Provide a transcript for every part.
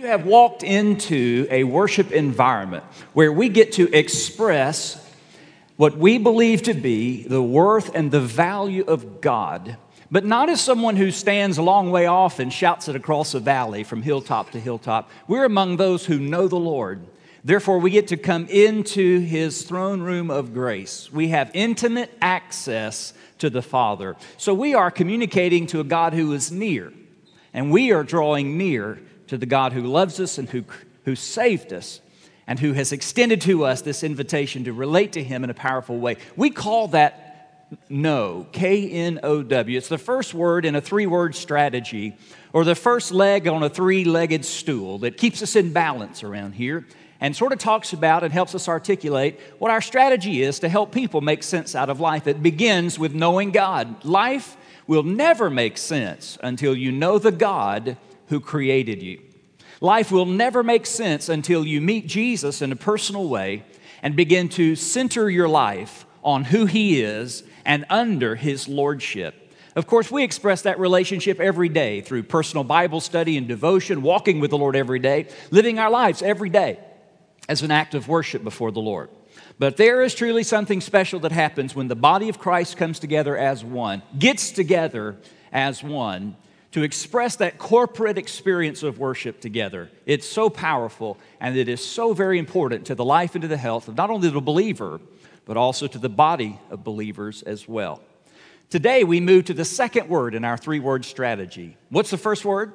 You have walked into a worship environment where we get to express what we believe to be the worth and the value of God, but not as someone who stands a long way off and shouts it across a valley from hilltop to hilltop. We're among those who know the Lord. Therefore, we get to come into His throne room of grace. We have intimate access to the Father. So we are communicating to a God who is near, and we are drawing near to the God who loves us and who saved us and who has extended to us this invitation to relate to Him in a powerful way. We call that know, K-N-O-W. It's the first word in a three-word strategy, or the first leg on a three-legged stool that keeps us in balance around here and sort of talks about and helps us articulate what our strategy is to help people make sense out of life. It begins with knowing God. Life will never make sense until you know the God who created you. Life will never make sense until you meet Jesus in a personal way and begin to center your life on who He is and under His lordship. Of course, we express that relationship every day through personal Bible study and devotion, walking with the Lord every day, living our lives every day as an act of worship before the Lord. But there is truly something special that happens when the body of Christ comes together as one, gets together as one, to express that corporate experience of worship together. It's so powerful, and it is so very important to the life and to the health of not only the believer, but also to the body of believers as well. Today, we move to the second word in our three-word strategy. What's the first word?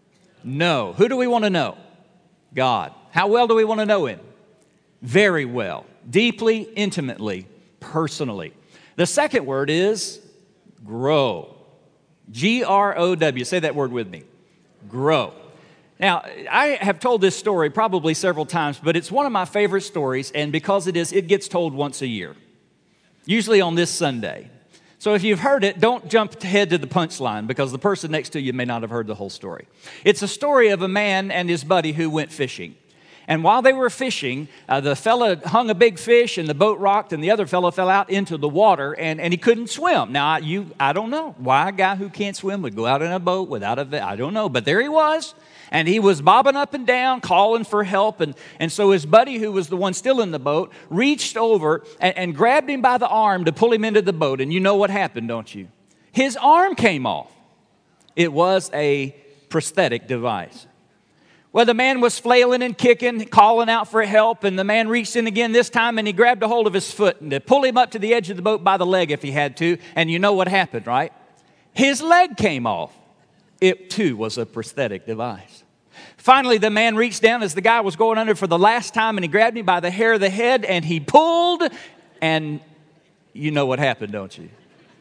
Know. Who do we want to know? God. How well do we want to know Him? Very well. Deeply, intimately, personally. The second word is grow. G-R-O-W. Say that word with me. Grow. Now, I have told this story probably several times, but it's one of my favorite stories, and because it gets told once a year, usually on this Sunday. So if you've heard it, don't jump ahead to the punchline, because the person next to you may not have heard the whole story. It's a story of a man and his buddy who went fishing. And while they were fishing, the fella hung a big fish and the boat rocked, and the other fella fell out into the water and he couldn't swim. Now, I don't know why a guy who can't swim would go out in a boat without I don't know, but there he was. And he was bobbing up and down, calling for help. And so his buddy, who was the one still in the boat, reached over and grabbed him by the arm to pull him into the boat. And you know what happened, don't you? His arm came off. It was a prosthetic device. Well, the man was flailing and kicking, calling out for help, and the man reached in again this time, and he grabbed a hold of his foot and to pull him up to the edge of the boat by the leg if he had to, and you know what happened, right? His leg came off. It, too, was a prosthetic device. Finally, the man reached down as the guy was going under for the last time, and he grabbed him by the hair of the head, and he pulled, and you know what happened, don't you?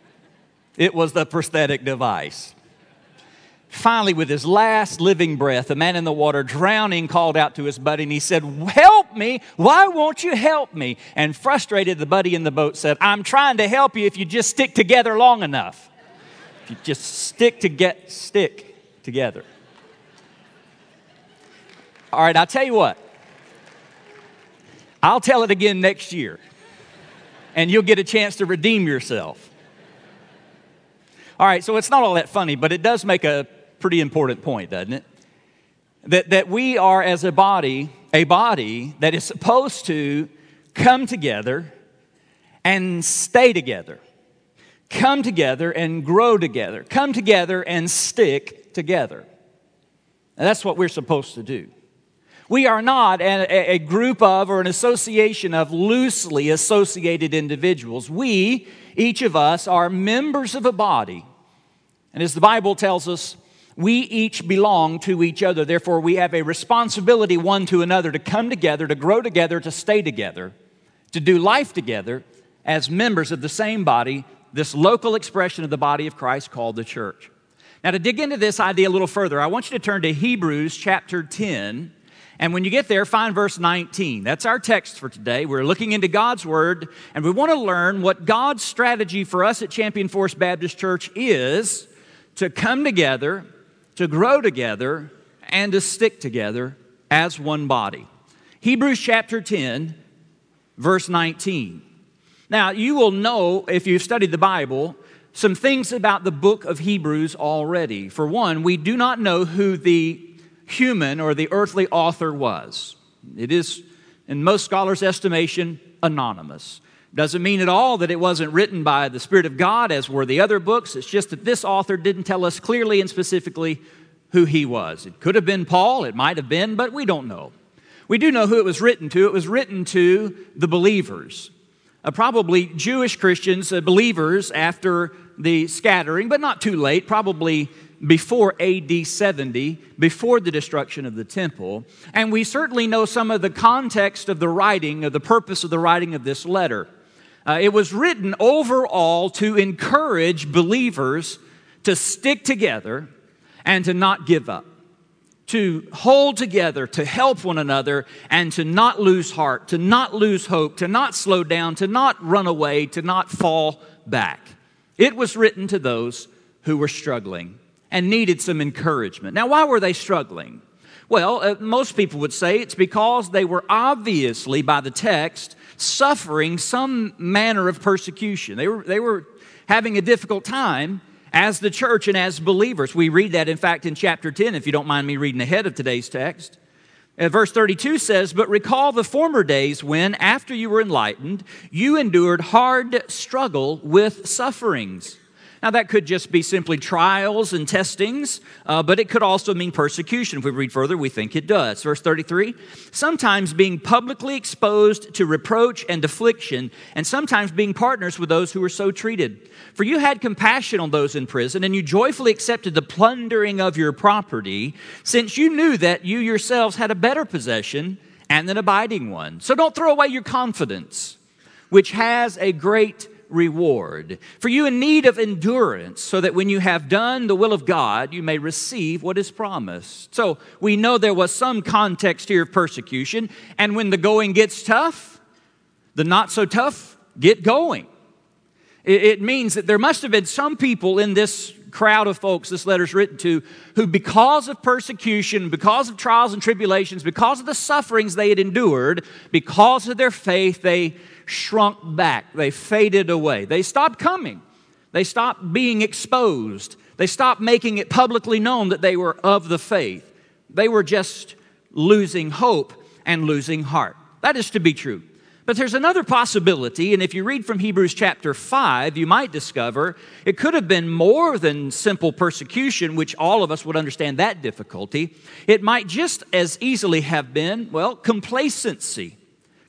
It was the prosthetic device. Finally, with his last living breath, the man in the water, drowning, called out to his buddy, and he said, "Help me! Why won't you help me?" And frustrated, the buddy in the boat said, "I'm trying to help you if you just stick together long enough. If you just stick together." All right, I'll tell you what. I'll tell it again next year, and you'll get a chance to redeem yourself. All right, so it's not all that funny, but it does make a pretty important point, doesn't it? That we are, as a body that is supposed to come together and stay together. Come together and grow together. Come together and stick together. And that's what we're supposed to do. We are not a group of or an association of loosely associated individuals. We, each of us, are members of a body. And as the Bible tells us, we each belong to each other. Therefore, we have a responsibility one to another to come together, to grow together, to stay together, to do life together as members of the same body, this local expression of the body of Christ called the church. Now, to dig into this idea a little further, I want you to turn to Hebrews chapter 10. And when you get there, find verse 19. That's our text for today. We're looking into God's Word, and we want to learn what God's strategy for us at Champion Forest Baptist Church is to come together, to grow together, and to stick together as one body. Hebrews chapter 10, verse 19. Now, you will know, if you've studied the Bible, some things about the book of Hebrews already. For one, we do not know who the human or the earthly author was. It is, in most scholars' estimation, anonymous. Doesn't mean at all that it wasn't written by the Spirit of God as were the other books. It's just that this author didn't tell us clearly and specifically who he was. It could have been Paul, it might have been, but we don't know. We do know who it was written to. It was written to the believers, probably Jewish Christians, believers after the scattering, but not too late, probably before AD 70, before the destruction of the temple. And we certainly know some of the context of the writing, of the purpose of the writing of this letter. It was written overall to encourage believers to stick together and to not give up, to hold together, to help one another, and to not lose heart, to not lose hope, to not slow down, to not run away, to not fall back. It was written to those who were struggling and needed some encouragement. Now, why were they struggling? Well, most people would say it's because they were obviously, by the text, suffering some manner of persecution. They were having a difficult time as the church and as believers. We read that, in fact, in chapter 10, if you don't mind me reading ahead of today's text. Verse 32 says, "But recall the former days when, after you were enlightened, you endured hard struggle with sufferings." Now, that could just be simply trials and testings, but it could also mean persecution. If we read further, we think it does. Verse 33, "Sometimes being publicly exposed to reproach and affliction, and sometimes being partners with those who were so treated. For you had compassion on those in prison, and you joyfully accepted the plundering of your property, since you knew that you yourselves had a better possession and an abiding one. So don't throw away your confidence, which has a great reward. For you in need of endurance, so that when you have done the will of God, you may receive what is promised." So we know there was some context here of persecution, and when the going gets tough, the not so tough get going. It means that there must have been some people in this crowd of folks this letter's written to, who because of persecution, because of trials and tribulations, because of the sufferings they had endured, because of their faith, they shrunk back. They faded away. They stopped coming. They stopped being exposed. They stopped making it publicly known that they were of the faith. They were just losing hope and losing heart. That is to be true. But there's another possibility, and if you read from Hebrews chapter 5, you might discover it could have been more than simple persecution, which all of us would understand that difficulty. It might just as easily have been, well, complacency,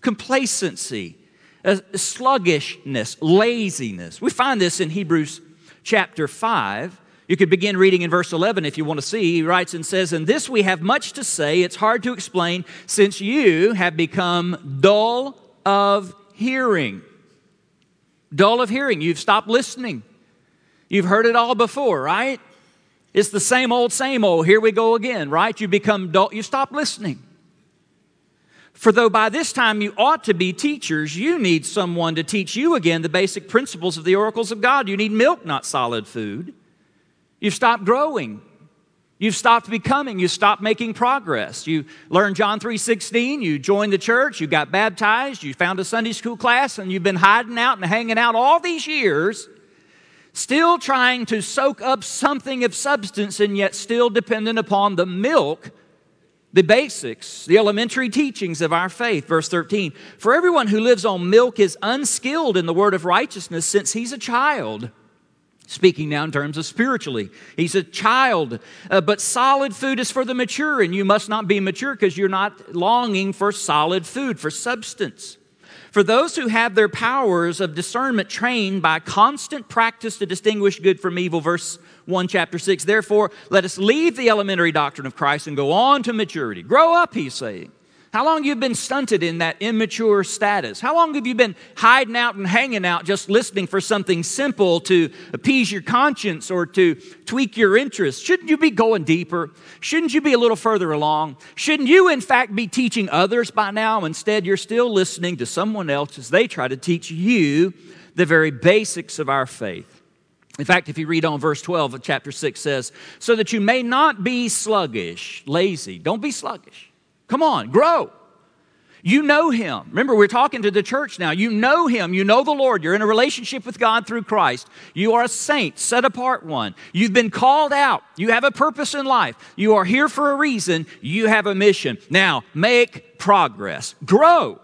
sluggishness, laziness. We find this in Hebrews chapter 5. You could begin reading in verse 11 if you want to see. He writes and says, "And this we have much to say. It's hard to explain, since you have become dull of hearing." Dull of hearing. You've stopped listening. You've heard it all before, right? It's the same old, here we go again, right? You become dull. You stop listening. "For though by this time you ought to be teachers, you need someone to teach you again the basic principles of the oracles of God. You need milk, not solid food." You've stopped growing. You've stopped becoming. You've stopped making progress. You learned John 3:16. You joined the church. You got baptized. You found a Sunday school class, and you've been hiding out and hanging out all these years, still trying to soak up something of substance, and yet still dependent upon the milk, the basics, the elementary teachings of our faith. Verse 13, "For everyone who lives on milk is unskilled in the word of righteousness, since he's a child." Speaking now in terms of spiritually. He's a child. "But solid food is for the mature, and you must not be mature because you're not longing for solid food, for substance. For those who have their powers of discernment trained by constant practice to distinguish good from evil." Verse 1, chapter 6. "Therefore, let us leave the elementary doctrine of Christ and go on to maturity." Grow up, he's saying. How long have you been stunted in that immature status? How long have you been hiding out and hanging out just listening for something simple to appease your conscience or to tweak your interest? Shouldn't you be going deeper? Shouldn't you be a little further along? Shouldn't you, in fact, be teaching others by now? Instead, you're still listening to someone else as they try to teach you the very basics of our faith. In fact, if you read on verse 12 of chapter 6 says, "So that you may not be sluggish," lazy. Don't be sluggish. Come on, grow. You know Him. Remember, we're talking to the church now. You know Him. You know the Lord. You're in a relationship with God through Christ. You are a saint, set apart one. You've been called out. You have a purpose in life. You are here for a reason. You have a mission. Now, make progress. Grow,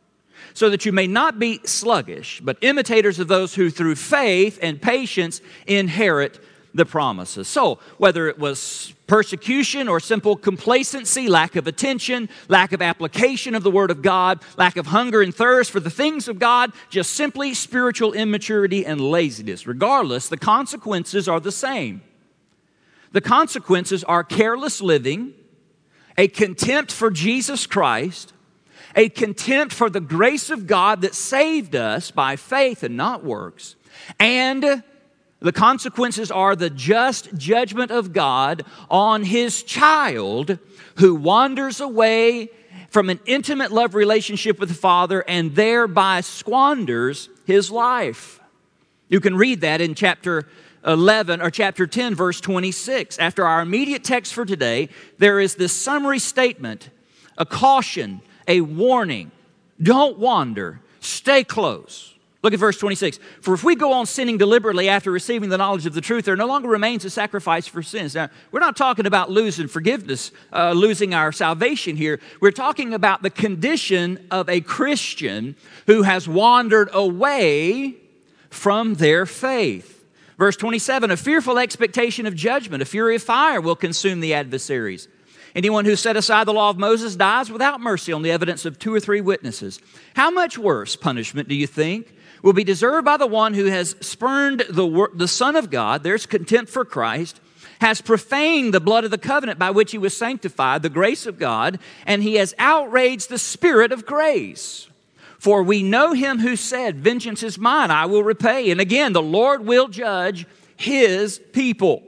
so that you may not be sluggish, but imitators of those who through faith and patience inherit the promises. So, whether it was persecution or simple complacency, lack of attention, lack of application of the Word of God, lack of hunger and thirst for the things of God, just simply spiritual immaturity and laziness. Regardless, the consequences are the same. The consequences are careless living, a contempt for Jesus Christ, a contempt for the grace of God that saved us by faith and not works, and the consequences are the just judgment of God on His child who wanders away from an intimate love relationship with the Father and thereby squanders his life. You can read that in chapter 11 or chapter 10, verse 26. After our immediate text for today, there is this summary statement, a caution, a warning. Don't wander. Stay close. Look at verse 26. For if we go on sinning deliberately after receiving the knowledge of the truth, there no longer remains a sacrifice for sins. Now, we're not talking about losing forgiveness, losing our salvation here. We're talking about the condition of a Christian who has wandered away from their faith. Verse 27, a fearful expectation of judgment, a fury of fire will consume the adversaries. Anyone who set aside the law of Moses dies without mercy on the evidence of 2 or 3 witnesses. How much worse punishment, do you think, will be deserved by the one who has spurned the Son of God, there's contempt for Christ, has profaned the blood of the covenant by which He was sanctified, the grace of God, and he has outraged the Spirit of grace. For we know Him who said, vengeance is mine, I will repay. And again, the Lord will judge His people.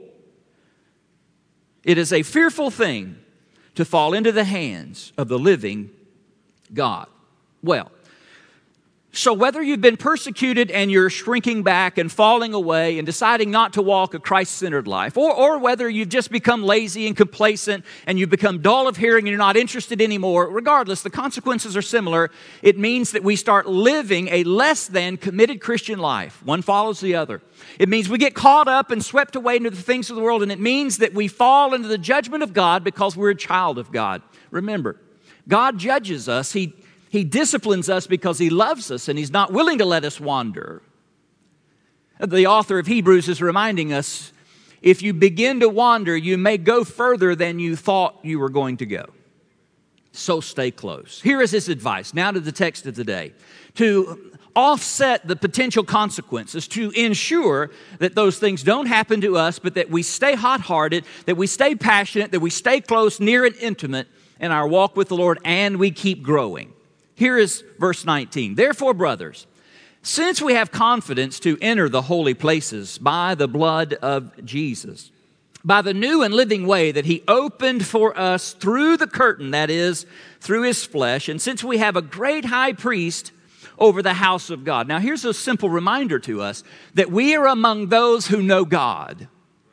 It is a fearful thing to fall into the hands of the living God. Well, so whether you've been persecuted and you're shrinking back and falling away and deciding not to walk a Christ-centered life, or whether you've just become lazy and complacent and you've become dull of hearing and you're not interested anymore, regardless, the consequences are similar. It means that we start living a less than committed Christian life. One follows the other. It means we get caught up and swept away into the things of the world, and it means that we fall into the judgment of God because we're a child of God. Remember, God judges us. He disciplines us because He loves us and He's not willing to let us wander. The author of Hebrews is reminding us, if you begin to wander, you may go further than you thought you were going to go. So stay close. Here is his advice, now to the text of the day. To offset the potential consequences, to ensure that those things don't happen to us, but that we stay hot-hearted, that we stay passionate, that we stay close, near, and intimate in our walk with the Lord, and we keep growing. Here is verse 19. Therefore, brothers, since we have confidence to enter the holy places by the blood of Jesus, by the new and living way that He opened for us through the curtain, that is, through His flesh, and since we have a great high priest over the house of God. Now, here's a simple reminder to us that we are among those who know God.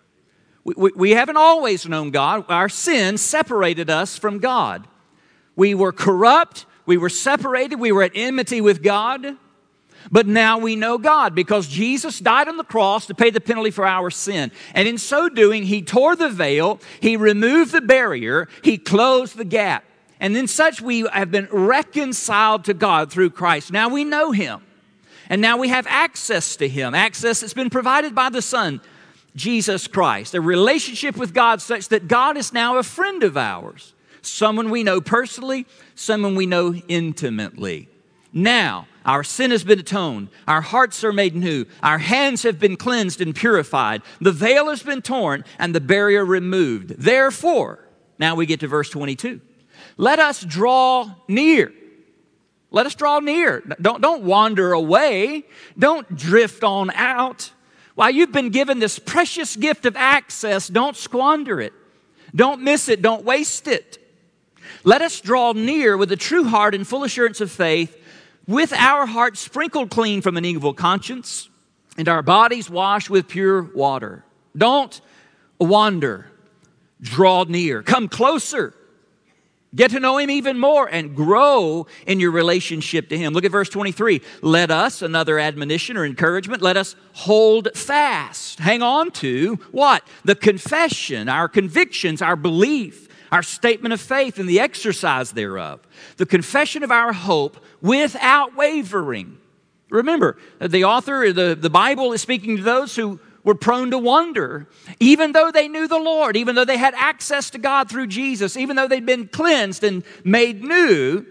We haven't always known God. Our sin separated us from God. We were corrupt. We were separated. We were at enmity with God. But now we know God because Jesus died on the cross to pay the penalty for our sin. And in so doing, He tore the veil. He removed the barrier. He closed the gap. And in such we have been reconciled to God through Christ. Now we know Him. And now we have access to Him. Access that's been provided by the Son, Jesus Christ. A relationship with God such that God is now a friend of ours. Someone we know personally, someone we know intimately. Now, our sin has been atoned. Our hearts are made new. Our hands have been cleansed and purified. The veil has been torn and the barrier removed. Therefore, now we get to verse 22. Let us draw near. Let us draw near. Don't wander away. Don't drift on out. While you've been given this precious gift of access, don't squander it. Don't miss it. Don't waste it. Let us draw near with a true heart and full assurance of faith, with our hearts sprinkled clean from an evil conscience and our bodies washed with pure water. Don't wander. Draw near. Come closer. Get to know Him even more and grow in your relationship to Him. Look at verse 23. Let us, another admonition or encouragement, let us hold fast. Hang on to what? The confession, our convictions, our belief, our statement of faith and the exercise thereof. The confession of our hope without wavering. Remember, the author, the Bible is speaking to those who were prone to wonder, even though they knew the Lord, even though they had access to God through Jesus, even though they'd been cleansed and made new,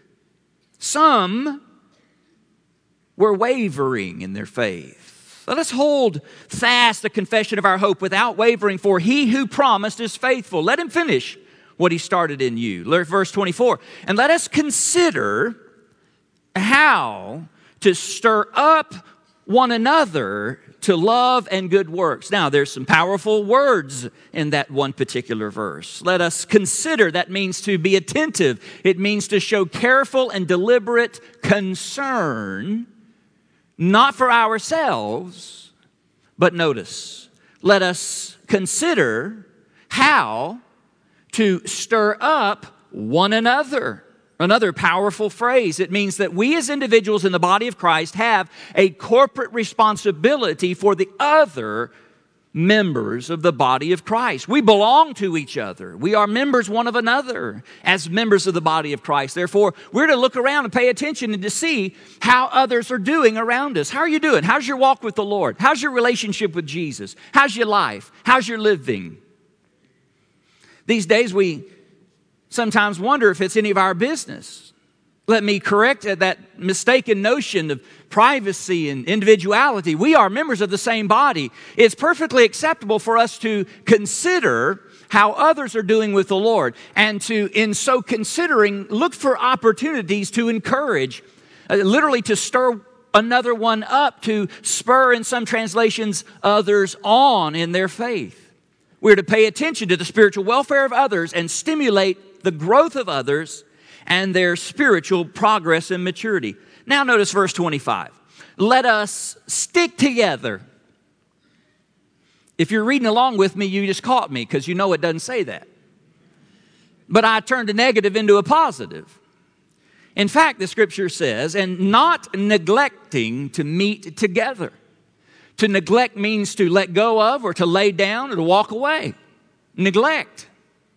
some were wavering in their faith. Let us hold fast the confession of our hope without wavering, for He who promised is faithful. Let Him finish what He started in you. Verse 24, and let us consider how to stir up one another to love and good works. Now, there's some powerful words in that one particular verse. Let us consider. That means to be attentive. It means to show careful and deliberate concern, not for ourselves, but notice, let us consider how to stir up one another. Another powerful phrase. It means that we as individuals in the body of Christ have a corporate responsibility for the other members of the body of Christ. We belong to each other. We are members one of another as members of the body of Christ. Therefore, we're to look around and pay attention and to see how others are doing around us. How are you doing? How's your walk with the Lord? How's your relationship with Jesus? How's your life? How's your living? These days we sometimes wonder if it's any of our business. Let me correct that mistaken notion of privacy and individuality. We are members of the same body. It's perfectly acceptable for us to consider how others are doing with the Lord, and to, in so considering, look for opportunities to encourage, literally to stir another one up, to spur, in some translations, others on in their faith. We're to pay attention to the spiritual welfare of others and stimulate the growth of others and their spiritual progress and maturity. Now notice verse 25. Let us stick together. If you're reading along with me, you just caught me because you know it doesn't say that. But I turned a negative into a positive. In fact, the scripture says, and not neglecting to meet together. To neglect means to let go of, or to lay down, or to walk away. Neglect.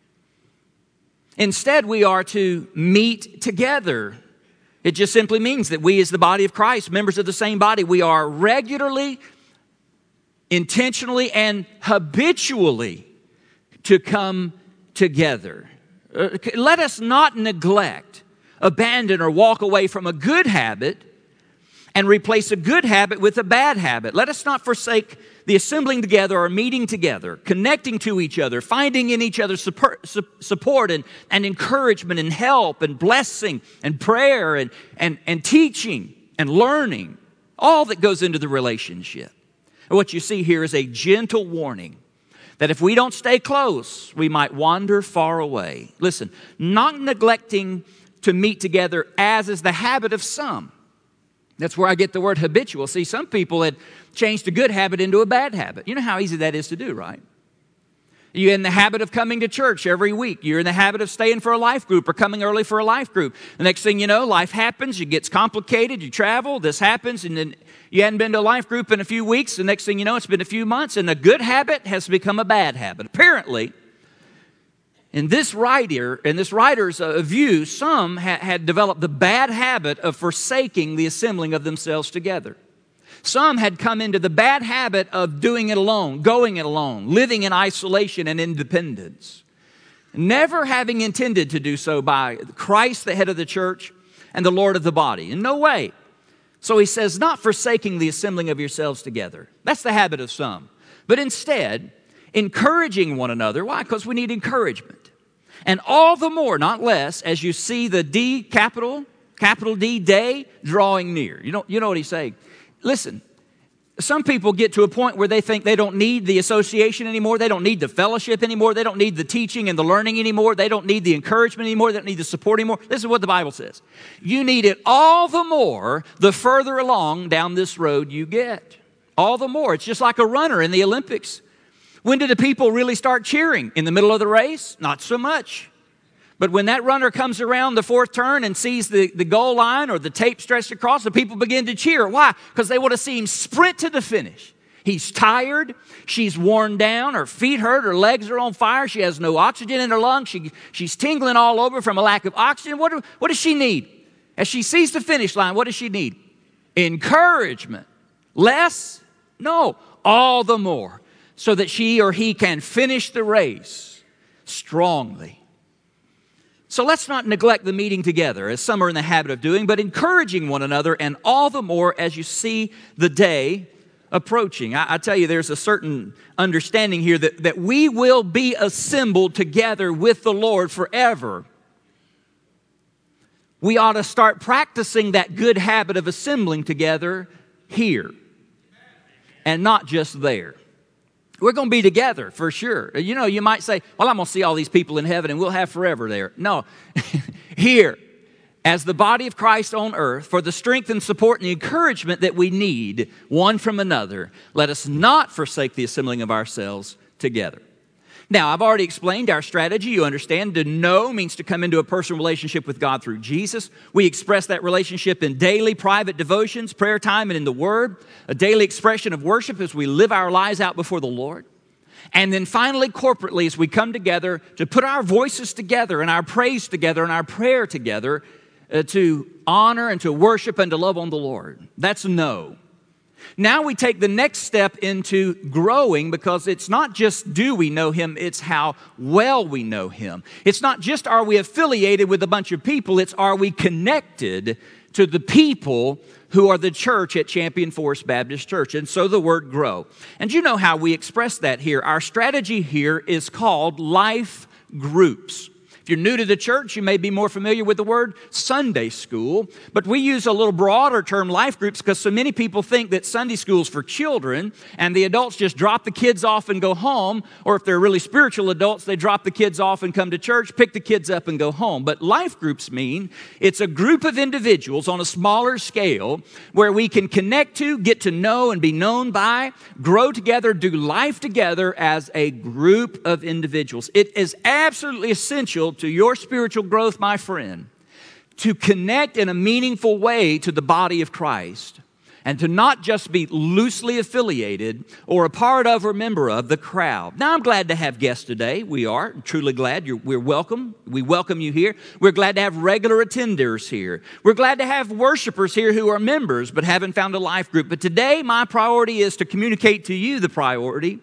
Instead, we are to meet together. It just simply means that we as the body of Christ, members of the same body, we are regularly, intentionally, and habitually to come together. Let us not neglect, abandon, or walk away from a good habit and replace a good habit with a bad habit. Let us not forsake the assembling together or meeting together, connecting to each other, finding in each other support and encouragement and help and blessing and prayer and teaching and learning, all that goes into the relationship. And what you see here is a gentle warning that if we don't stay close, we might wander far away. Listen, not neglecting to meet together as is the habit of some. That's where I get the word habitual. See, some people had changed a good habit into a bad habit. You know how easy that is to do, right? You're in the habit of coming to church every week. You're in the habit of staying for a life group or coming early for a life group. The next thing you know, life happens, it gets complicated, you travel, this happens, and then you hadn't been to a life group in a few weeks. The next thing you know, it's been a few months, and a good habit has become a bad habit. Apparently, in this writer's view, some had developed the bad habit of forsaking the assembling of themselves together. Some had come into the bad habit of doing it alone, going it alone, living in isolation and independence, never having intended to do so by Christ, the head of the church, and the Lord of the body. In no way. So he says, not forsaking the assembling of yourselves together. That's the habit of some. But instead, encouraging one another. Why? Because we need encouragement. And all the more, not less, as you see the D, capital D, day, drawing near. You know what he's saying? Listen, some people get to a point where they think they don't need the association anymore. They don't need the fellowship anymore. They don't need the teaching and the learning anymore. They don't need the encouragement anymore. They don't need the support anymore. This is what the Bible says. You need it all the more the further along down this road you get. All the more. It's just like a runner in the Olympics. When did the people really start cheering? In the middle of the race? Not so much. But when that runner comes around the fourth turn and sees the goal line or the tape stretched across, the people begin to cheer. Why? Because they want to see him sprint to the finish. He's tired. She's worn down. Her feet hurt. Her legs are on fire. She has no oxygen in her lungs. She's tingling all over from a lack of oxygen. What does she need? As she sees the finish line, what does she need? Encouragement. Less? No. All the more. So that she or he can finish the race strongly. So let's not neglect the meeting together, as some are in the habit of doing, but encouraging one another, and all the more as you see the day approaching. I tell you, there's a certain understanding here that we will be assembled together with the Lord forever. We ought to start practicing that good habit of assembling together here and not just there. We're going to be together for sure. You know, you might say, well, I'm going to see all these people in heaven and we'll have forever there. No, here, as the body of Christ on earth, for the strength and support and the encouragement that we need one from another, let us not forsake the assembling of ourselves together. Now, I've already explained our strategy. You understand, to know means to come into a personal relationship with God through Jesus. We express that relationship in daily private devotions, prayer time, and in the Word. A daily expression of worship as we live our lives out before the Lord. And then finally, corporately, as we come together to put our voices together and our praise together and our prayer together to honor and to worship and to love on the Lord. That's know. Now we take the next step into growing, because it's not just do we know Him, it's how well we know Him. It's not just are we affiliated with a bunch of people, it's are we connected to the people who are the church at Champion Forest Baptist Church. And so the word grow. And you know how we express that here. Our strategy here is called life groups. If you're new to the church, you may be more familiar with the word Sunday school, but we use a little broader term, life groups, because so many people think that Sunday school is for children and the adults just drop the kids off and go home, or if they're really spiritual adults, they drop the kids off and come to church, pick the kids up and go home. But life groups mean it's a group of individuals on a smaller scale where we can connect to, get to know and be known by, grow together, do life together as a group of individuals. It is absolutely essential to your spiritual growth, my friend, to connect in a meaningful way to the body of Christ and to not just be loosely affiliated or a part of or member of the crowd. Now, I'm glad to have guests today. We are truly glad. We're welcome. We welcome you here. We're glad to have regular attenders here. We're glad to have worshipers here who are members but haven't found a life group. But today, my priority is to communicate to you the priority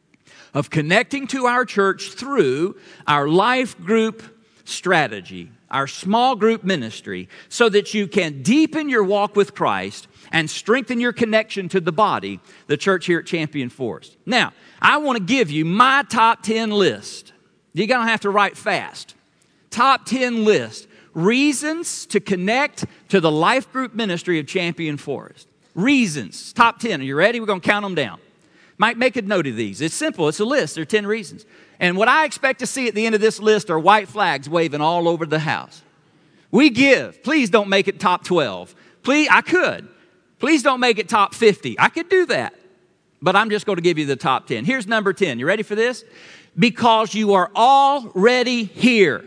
of connecting to our church through our life group strategy, our small group ministry, so that you can deepen your walk with Christ and strengthen your connection to the body, the church here at Champion Forest. Now, I want to give you my top 10 list. You're going to have to write fast. Top 10 list. Reasons to connect to the life group ministry of Champion Forest. Reasons. Top 10. Are you ready? We're going to count them down. Might make a note of these. It's simple. It's a list. There are 10 reasons. And what I expect to see at the end of this list are white flags waving all over the house. We give. Please don't make it top 12. Please, I could. Please don't make it top 50. I could do that. But I'm just going to give you the top 10. Here's number 10. You ready for this? Because you are already here.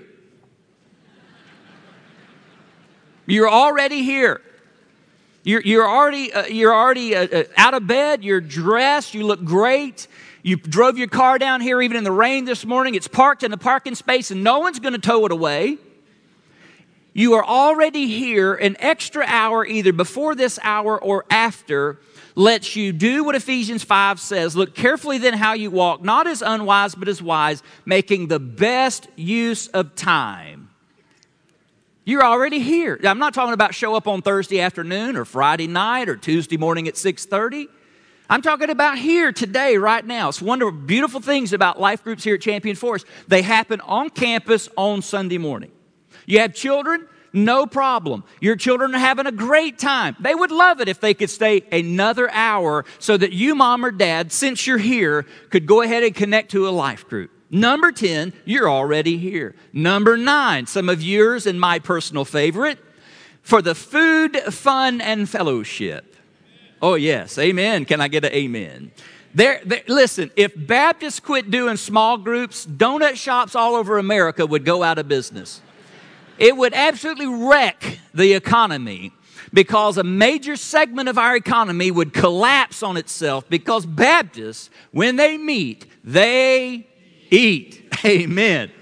You're already here. You're already out of bed. You're dressed. You look great. You drove your car down here even in the rain this morning. It's parked in the parking space and no one's going to tow it away. You are already here. An extra hour either before this hour or after lets you do what Ephesians 5 says. Look carefully then how you walk, not as unwise but as wise, making the best use of time. You're already here. I'm not talking about show up on Thursday afternoon or Friday night or Tuesday morning at 6:30. I'm talking about here today, right now. It's one of the beautiful things about life groups here at Champion Forest. They happen on campus on Sunday morning. You have children? No problem. Your children are having a great time. They would love it if they could stay another hour so that you, mom or dad, since you're here, could go ahead and connect to a life group. Number 10, you're already here. Number 9, some of yours and my personal favorite, for the food, fun, and fellowship. Oh, yes. Amen. Can I get an amen? Listen, if Baptists quit doing small groups, donut shops all over America would go out of business. It would absolutely wreck the economy because a major segment of our economy would collapse on itself because Baptists, when they meet, they eat. Amen.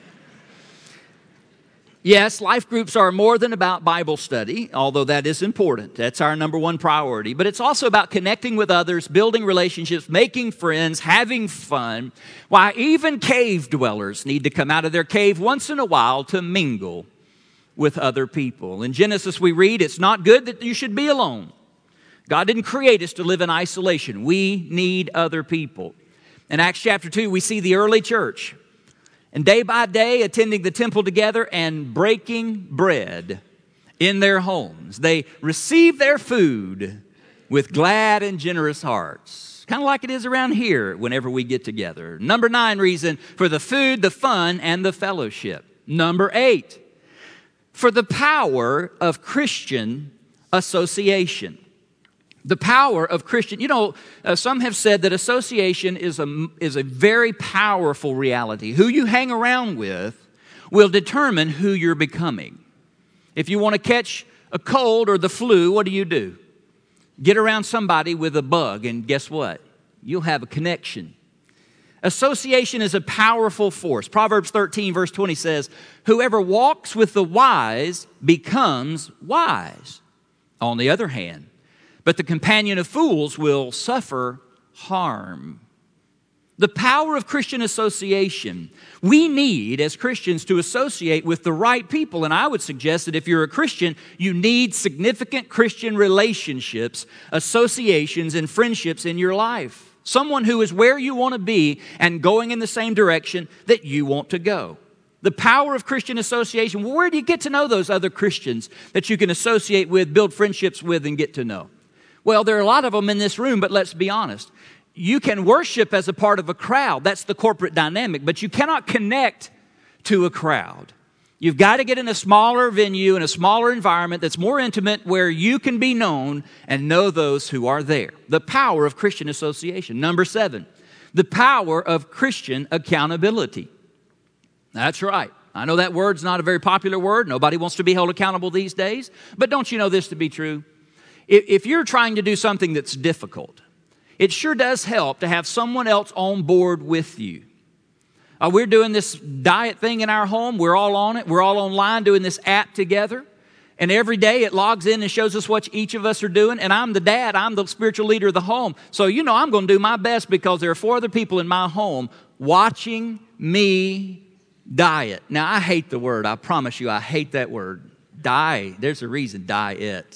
Yes, life groups are more than about Bible study, although that is important. That's our number one priority. But it's also about connecting with others, building relationships, making friends, having fun. Why, even cave dwellers need to come out of their cave once in a while to mingle with other people. In Genesis we read, it's not good that you should be alone. God didn't create us to live in isolation. We need other people. In Acts chapter 2, we see the early church. And day by day, attending the temple together and breaking bread in their homes. They receive their food with glad and generous hearts. Kind of like it is around here whenever we get together. Number 9 reason for the food, the fun, and the fellowship. Number 8, for the power of Christian association. The power of Christian, some have said that association is a very powerful reality. Who you hang around with will determine who you're becoming. If you want to catch a cold or the flu, what do? Get around somebody with a bug, and guess what? You'll have a connection. Association is a powerful force. Proverbs 13 verse 20 says, whoever walks with the wise becomes wise. On the other hand, but the companion of fools will suffer harm. The power of Christian association. We need, as Christians, to associate with the right people. And I would suggest that if you're a Christian, you need significant Christian relationships, associations, and friendships in your life. Someone who is where you want to be and going in the same direction that you want to go. The power of Christian association. Well, where do you get to know those other Christians that you can associate with, build friendships with, and get to know? Well, there are a lot of them in this room, but let's be honest. You can worship as a part of a crowd. That's the corporate dynamic, but you cannot connect to a crowd. You've got to get in a smaller venue, in a smaller environment that's more intimate where you can be known and know those who are there. The power of Christian association. Number 7, the power of Christian accountability. That's right. I know that word's not a very popular word. Nobody wants to be held accountable these days. But don't you know this to be true? If you're trying to do something that's difficult, it sure does help to have someone else on board with you. We're doing this diet thing in our home. We're all on it. We're all online doing this app together. And every day it logs in and shows us what each of us are doing. And I'm the dad. I'm the spiritual leader of the home. So, I'm going to do my best because there are 4 other people in my home watching me diet. Now, I hate the word. I promise you, I hate that word. There's a reason, diet.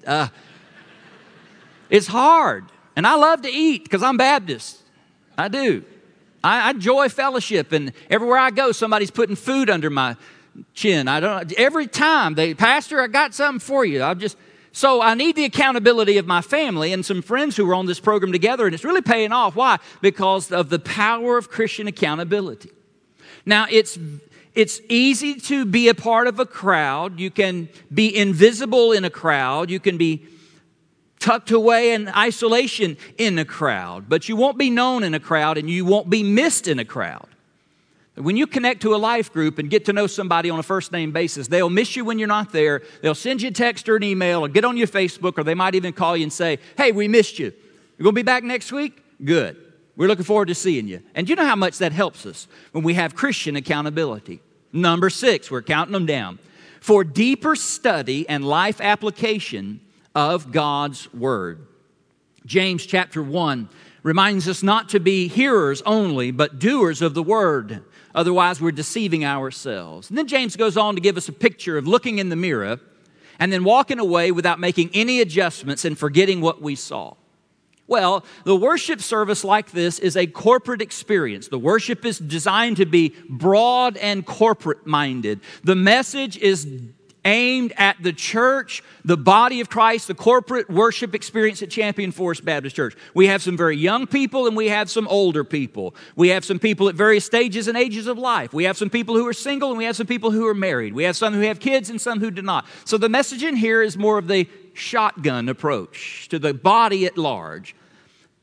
It's hard. And I love to eat because I'm Baptist. I do. I enjoy fellowship. And everywhere I go, somebody's putting food under my chin. Every time Pastor, I got something for you. So I need the accountability of my family and some friends who are on this program together. And it's really paying off. Why? Because of the power of Christian accountability. Now, it's easy to be a part of a crowd. You can be invisible in a crowd. You can be tucked away in isolation in a crowd. But you won't be known in a crowd and you won't be missed in a crowd. When you connect to a life group and get to know somebody on a first name basis, they'll miss you when you're not there. They'll send you a text or an email or get on your Facebook, or they might even call you and say, hey, we missed you. You're going to be back next week? Good. We're looking forward to seeing you. And you know how much that helps us when we have Christian accountability. Number 6, we're counting them down. For deeper study and life application of God's Word. James chapter 1 reminds us not to be hearers only, but doers of the Word. Otherwise, we're deceiving ourselves. And then James goes on to give us a picture of looking in the mirror and then walking away without making any adjustments and forgetting what we saw. Well, the worship service like this is a corporate experience. The worship is designed to be broad and corporate-minded. The message is aimed at the church, the body of Christ, the corporate worship experience at Champion Forest Baptist Church. We have some very young people and we have some older people. We have some people at various stages and ages of life. We have some people who are single and we have some people who are married. We have some who have kids and some who do not. So the message in here is more of the shotgun approach to the body at large.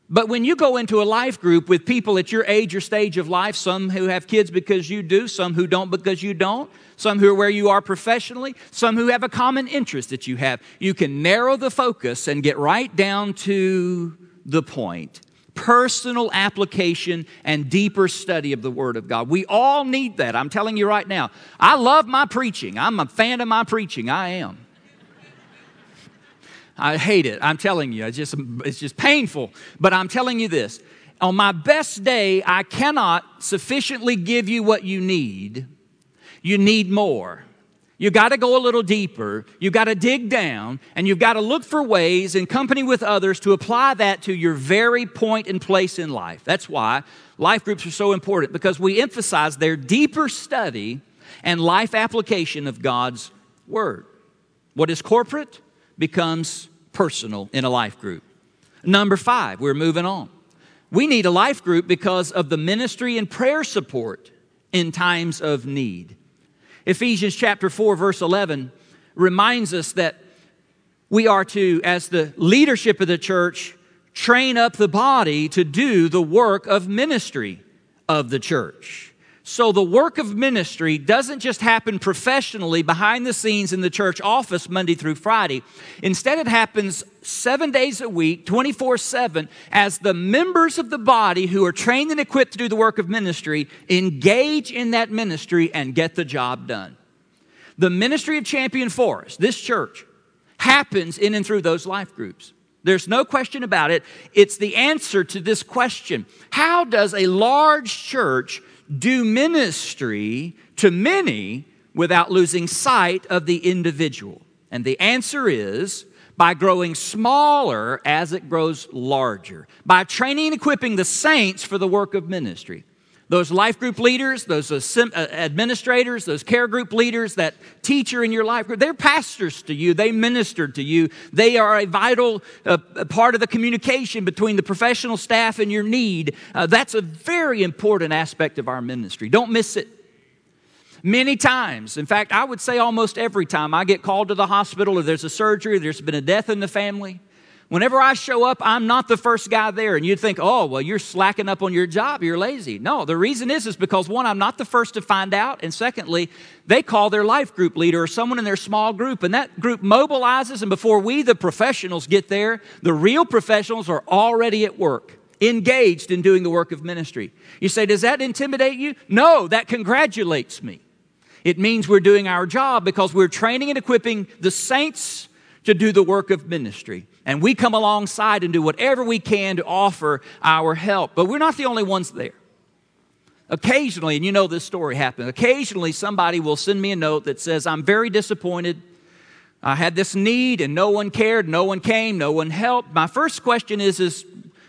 But when you go into a life group with people at your age or stage of life, some who have kids because you do, some who don't because you don't, some who are where you are professionally, some who have a common interest that you have, you can narrow the focus and get right down to the point. Personal application and deeper study of the Word of God. We all need that. I'm telling you right now. I love my preaching. I'm a fan of my preaching. I am. I hate it. I'm telling you. It's just painful. But I'm telling you this. On my best day, I cannot sufficiently give you what you need. You need more. You got to go a little deeper. You got to dig down, and you've got to look for ways in company with others to apply that to your very point and place in life. That's why life groups are so important, because we emphasize their deeper study and life application of God's Word. What is corporate becomes personal in a life group. Number 5, we're moving on. We need a life group because of the ministry and prayer support in times of need. Ephesians chapter 4, verse 11 reminds us that we are to, as the leadership of the church, train up the body to do the work of ministry of the church. So the work of ministry doesn't just happen professionally behind the scenes in the church office Monday through Friday. Instead, it happens 7 days a week, 24/7, as the members of the body who are trained and equipped to do the work of ministry engage in that ministry and get the job done. The ministry of Champion Forest, this church, happens in and through those life groups. There's no question about it. It's the answer to this question. How does a large church do ministry to many without losing sight of the individual? And the answer is by growing smaller as it grows larger, by training and equipping the saints for the work of ministry. Those life group leaders, those administrators, those care group leaders, that teacher in your life group, they're pastors to you. They minister to you. They are a vital part of the communication between the professional staff and your need. That's a very important aspect of our ministry. Don't miss it. Many times, in fact, I would say almost every time I get called to the hospital or there's a surgery, there's been a death in the family, whenever I show up, I'm not the first guy there. And you'd think, oh, well, you're slacking up on your job. You're lazy. No, the reason is because, one, I'm not the first to find out. And secondly, they call their life group leader or someone in their small group. And that group mobilizes. And before we, the professionals, get there, the real professionals are already at work, engaged in doing the work of ministry. You say, does that intimidate you? No, that congratulates me. It means we're doing our job because we're training and equipping the saints to do the work of ministry. And we come alongside and do whatever we can to offer our help. But we're not the only ones there. Occasionally, and you know this story happened, occasionally somebody will send me a note that says, I'm very disappointed. I had this need and no one cared, no one came, no one helped. My first question is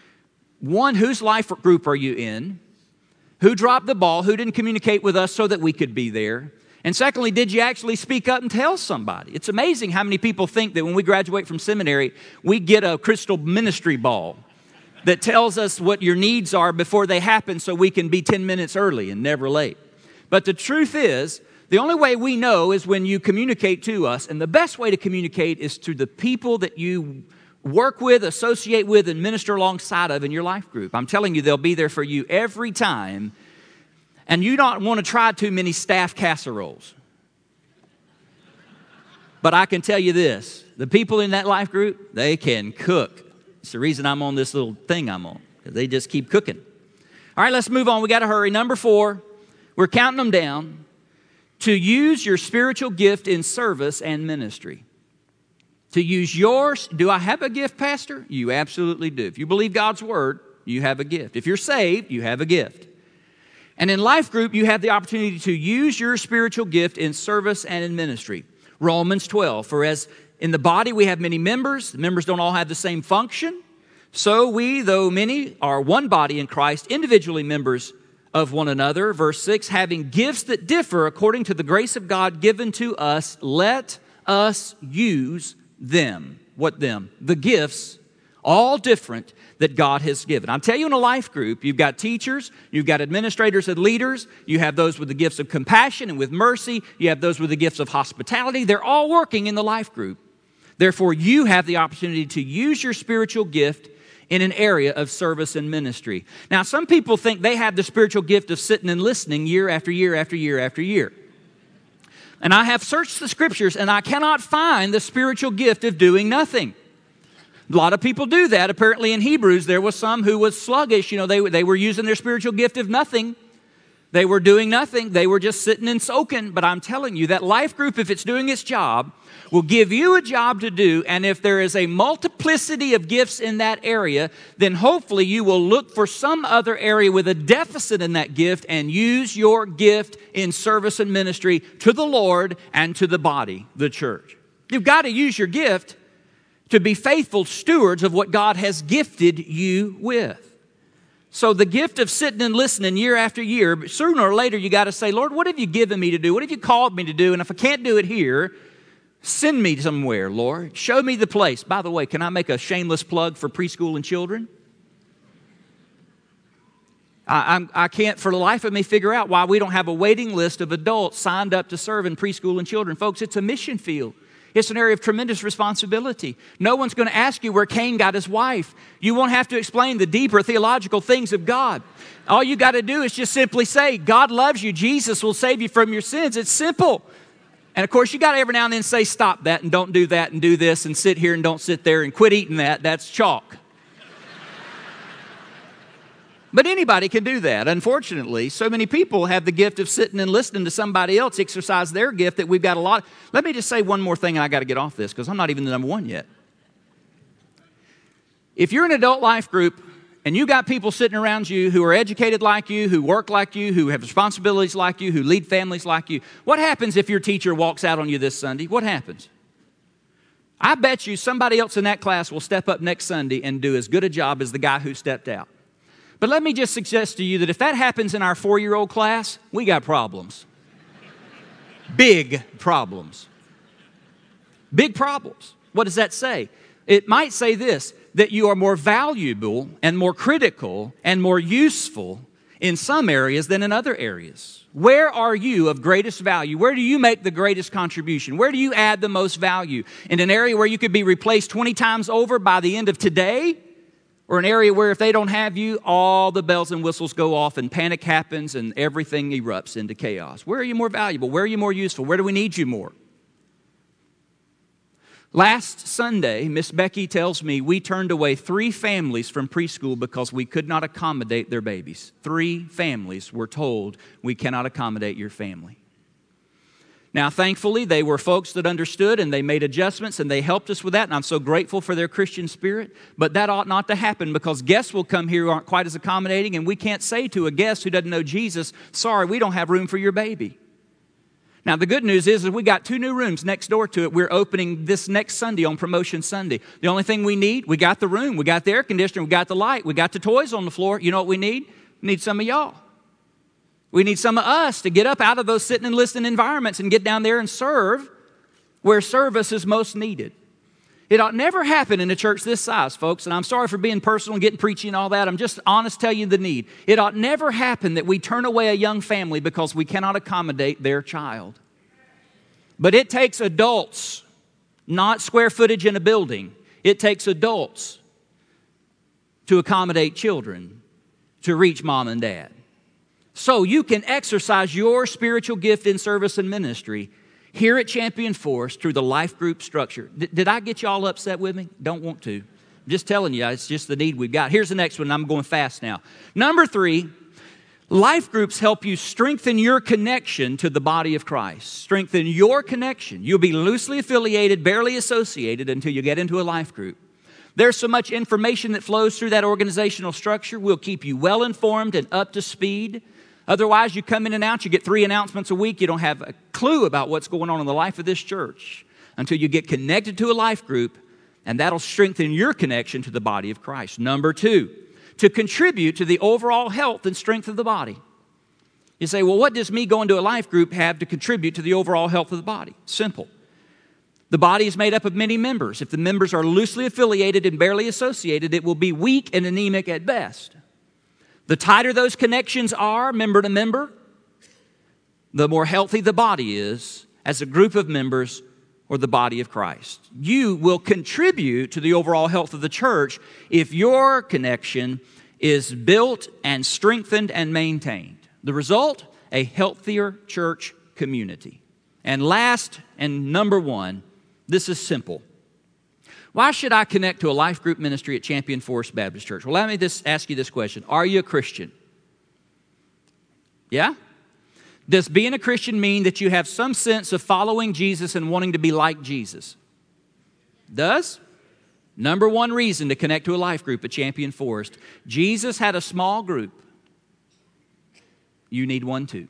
one, whose life group are you in? Who dropped the ball? Who didn't communicate with us so that we could be there? And secondly, did you actually speak up and tell somebody? It's amazing how many people think that when we graduate from seminary, we get a crystal ministry ball that tells us what your needs are before they happen so we can be 10 minutes early and never late. But the truth is, the only way we know is when you communicate to us. And the best way to communicate is to the people that you work with, associate with, and minister alongside of in your life group. I'm telling you, they'll be there for you every time. And you don't want to try too many staff casseroles. But I can tell you this, the people in that life group, they can cook. It's the reason I'm on this little thing I'm on, because they just keep cooking. All right, let's move on. We got to hurry. Number 4, we're counting them down. To use your spiritual gift in service and ministry. To use yours. Do I have a gift, Pastor? You absolutely do. If you believe God's word, you have a gift. If you're saved, you have a gift. And in life group, you have the opportunity to use your spiritual gift in service and in ministry. Romans 12, for as in the body we have many members, the members don't all have the same function. So we, though many, are one body in Christ, individually members of one another. Verse 6, having gifts that differ according to the grace of God given to us, let us use them. What them? The gifts, all different, that God has given. I'll tell you, in a life group, you've got teachers, you've got administrators and leaders, you have those with the gifts of compassion and with mercy, you have those with the gifts of hospitality. They're all working in the life group. Therefore, you have the opportunity to use your spiritual gift in an area of service and ministry. Now, some people think they have the spiritual gift of sitting and listening year after year after year after year. And I have searched the scriptures, and I cannot find the spiritual gift of doing nothing. A lot of people do that. Apparently in Hebrews, there was some who was sluggish. You know, they were using their spiritual gift of nothing. They were doing nothing. They were just sitting and soaking. But I'm telling you, that life group, if it's doing its job, will give you a job to do. And if there is a multiplicity of gifts in that area, then hopefully you will look for some other area with a deficit in that gift and use your gift in service and ministry to the Lord and to the body, the church. You've got to use your gift to be faithful stewards of what God has gifted you with. So the gift of sitting and listening year after year, sooner or later you got to say, Lord, what have you given me to do? What have you called me to do? And if I can't do it here, send me somewhere, Lord. Show me the place. By the way, can I make a shameless plug for preschool and children? I can't for the life of me figure out why we don't have a waiting list of adults signed up to serve in preschool and children. Folks, it's a mission field. It's an area of tremendous responsibility. No one's going to ask you where Cain got his wife. You won't have to explain the deeper theological things of God. All you got to do is just simply say, God loves you. Jesus will save you from your sins. It's simple. And of course, you got to every now and then say, stop that and don't do that and do this and sit here and don't sit there and quit eating that. That's chalk. But anybody can do that. Unfortunately, so many people have the gift of sitting and listening to somebody else exercise their gift that we've got a lot. Let me just say one more thing, and I got to get off this because I'm not even the number one yet. If you're an adult life group and you got people sitting around you who are educated like you, who work like you, who have responsibilities like you, who lead families like you, what happens if your teacher walks out on you this Sunday? What happens? I bet you somebody else in that class will step up next Sunday and do as good a job as the guy who stepped out. But let me just suggest to you that if that happens in our 4-year-old class, we got problems. Big problems. Big problems. What does that say? It might say this, that you are more valuable and more critical and more useful in some areas than in other areas. Where are you of greatest value? Where do you make the greatest contribution? Where do you add the most value? In an area where you could be replaced 20 times over by the end of today? Or an area where if they don't have you, all the bells and whistles go off and panic happens and everything erupts into chaos. Where are you more valuable? Where are you more useful? Where do we need you more? Last Sunday, Miss Becky tells me we turned away 3 families from preschool because we could not accommodate their babies. 3 families were told, we cannot accommodate your family. Now, thankfully, they were folks that understood and they made adjustments and they helped us with that, and I'm so grateful for their Christian spirit. But that ought not to happen because guests will come here who aren't quite as accommodating, and we can't say to a guest who doesn't know Jesus, sorry, we don't have room for your baby. Now, the good news is we got 2 new rooms next door to it. We're opening this next Sunday on Promotion Sunday. The only thing we need, we got the room, we got the air conditioner, we got the light, we got the toys on the floor. You know what we need? We need some of y'all. We need some of us to get up out of those sitting and listening environments and get down there and serve where service is most needed. It ought never happen in a church this size, folks, and I'm sorry for being personal and getting preachy and all that. I'm just honest telling you the need. It ought never happen that we turn away a young family because we cannot accommodate their child. But it takes adults, not square footage in a building. It takes adults to accommodate children to reach mom and dad. So you can exercise your spiritual gift in service and ministry here at Champion Forest through the life group structure. Did I get you all upset with me? Don't want to. I'm just telling you, it's just the need we've got. Here's the next one. I'm going fast now. Number 3, life groups help you strengthen your connection to the body of Christ. Strengthen your connection. You'll be loosely affiliated, barely associated until you get into a life group. There's so much information that flows through that organizational structure. We'll keep you well informed and up to speed. Otherwise, you come in and out, you get 3 announcements a week. You don't have a clue about what's going on in the life of this church until you get connected to a life group, and that'll strengthen your connection to the body of Christ. Number 2, to contribute to the overall health and strength of the body. You say, well, what does me going to a life group have to contribute to the overall health of the body? Simple. The body is made up of many members. If the members are loosely affiliated and barely associated, it will be weak and anemic at best. The tighter those connections are, member to member, the more healthy the body is as a group of members or the body of Christ. You will contribute to the overall health of the church if your connection is built and strengthened and maintained. The result, a healthier church community. And last and number one, this is simple. Why should I connect to a life group ministry at Champion Forest Baptist Church? Well, let me just ask you this question. Are you a Christian? Yeah? Does being a Christian mean that you have some sense of following Jesus and wanting to be like Jesus? Does? Number one reason to connect to a life group at Champion Forest. Jesus had a small group. You need one too.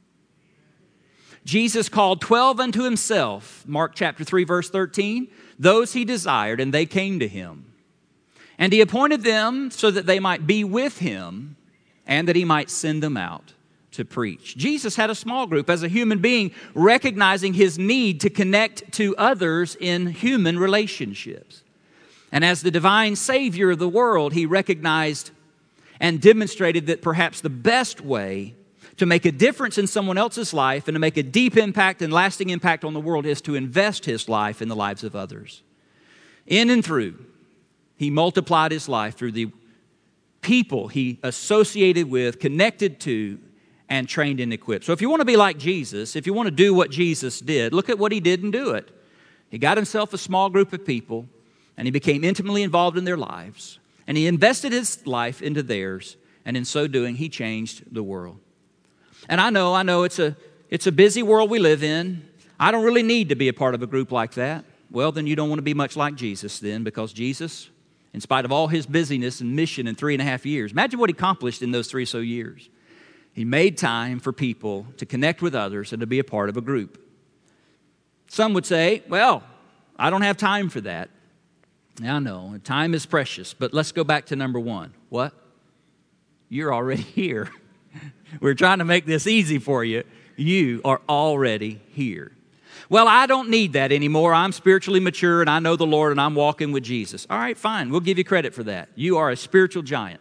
Jesus called 12 unto himself, Mark chapter 3, verse 13, those he desired, and they came to him. And he appointed them so that they might be with him and that he might send them out to preach. Jesus had a small group as a human being, recognizing his need to connect to others in human relationships. And as the divine Savior of the world, he recognized and demonstrated that perhaps the best way to make a difference in someone else's life and to make a deep impact and lasting impact on the world is to invest his life in the lives of others. In and through, he multiplied his life through the people he associated with, connected to, and trained and equipped. So if you want to be like Jesus, if you want to do what Jesus did, look at what he did and do it. He got himself a small group of people, and he became intimately involved in their lives, and he invested his life into theirs, and in so doing, he changed the world. And I know it's a busy world we live in. I don't really need to be a part of a group like that. Well, then you don't want to be much like Jesus then, because Jesus, in spite of all his busyness and mission in 3.5 years, imagine what he accomplished in those 3 so years. He made time for people to connect with others and to be a part of a group. Some would say, well, I don't have time for that. I know, time is precious, but let's go back to number one. What? You're already here. We're trying to make this easy for you. You are already here. Well, I don't need that anymore. I'm spiritually mature and I know the Lord and I'm walking with Jesus. All right, fine. We'll give you credit for that. You are a spiritual giant.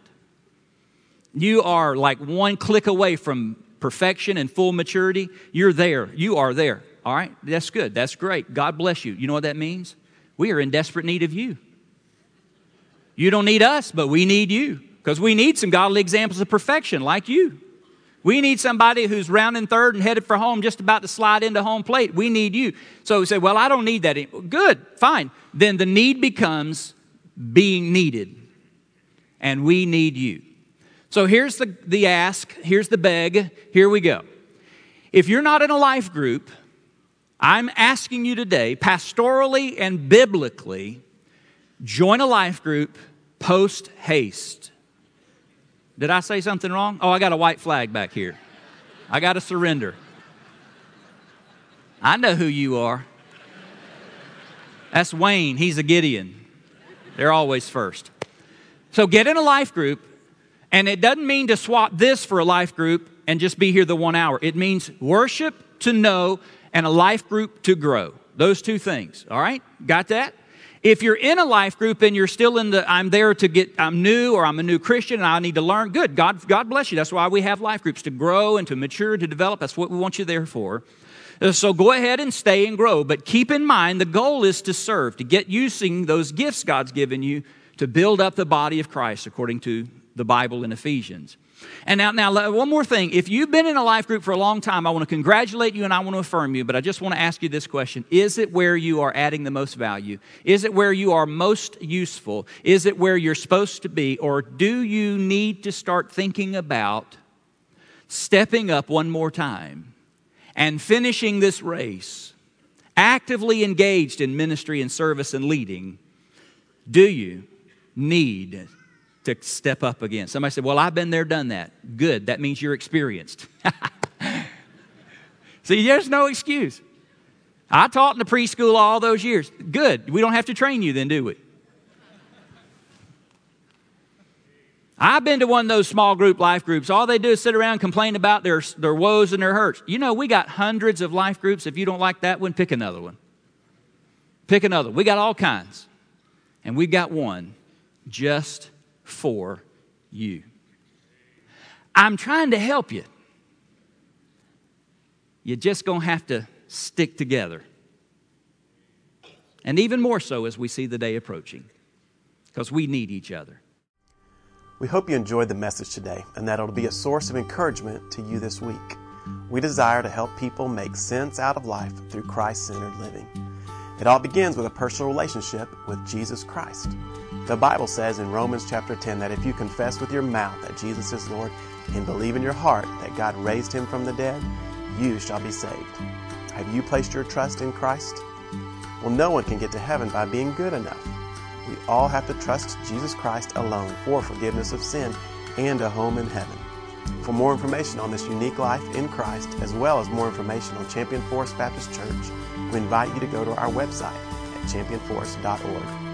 You are like one click away from perfection and full maturity. You're there. You are there. All right, that's good. That's great. God bless you. You know what that means? We are in desperate need of you. You don't need us, but we need you, because we need some godly examples of perfection like you. We need somebody who's rounding third and headed for home, just about to slide into home plate. We need you. So we say, well, I don't need that anymore. Good, fine. Then the need becomes being needed, and we need you. So here's the ask, here's the beg, here we go. If you're not in a life group, I'm asking you today, pastorally and biblically, join a life group post haste. Did I say something wrong? Oh, I got a white flag back here. I got to surrender. I know who you are. That's Wayne. He's a Gideon. They're always first. So get in a life group, and it doesn't mean to swap this for a life group and just be here the 1 hour. It means worship to know and a life group to grow. Those two things, all right? Got that? If you're in a life group and you're still in the, I'm new or I'm a new Christian and I need to learn, good. God bless you. That's why we have life groups, to grow and to mature, to develop. That's what we want you there for. So go ahead and stay and grow. But keep in mind, the goal is to serve, to get using those gifts God's given you to build up the body of Christ according to the Bible in Ephesians. And now, one more thing. If you've been in a life group for a long time, I want to congratulate you and I want to affirm you, but I just want to ask you this question. Is it where you are adding the most value? Is it where you are most useful? Is it where you're supposed to be? Or do you need to start thinking about stepping up one more time and finishing this race, actively engaged in ministry and service and leading? Do you need to step up again? Somebody said, well, I've been there, done that. Good. That means you're experienced. See, there's no excuse. I taught in the preschool all those years. Good. We don't have to train you then, do we? I've been to one of those small group life groups. All they do is sit around and complain about their woes and their hurts. You know, we got hundreds of life groups. If you don't like that one, pick another one. Pick another. We got all kinds. And we got one just for you. I'm trying to help you. You're just going to have to stick together. And even more so as we see the day approaching, because we need each other. We hope you enjoyed the message today and that it'll be a source of encouragement to you this week. We desire to help people make sense out of life through Christ-centered living. It all begins with a personal relationship with Jesus Christ. The Bible says in Romans chapter 10 that if you confess with your mouth that Jesus is Lord and believe in your heart that God raised him from the dead, you shall be saved. Have you placed your trust in Christ? Well, no one can get to heaven by being good enough. We all have to trust Jesus Christ alone for forgiveness of sin and a home in heaven. For more information on this unique life in Christ, as well as more information on Champion Forest Baptist Church, we invite you to go to our website at championforest.org.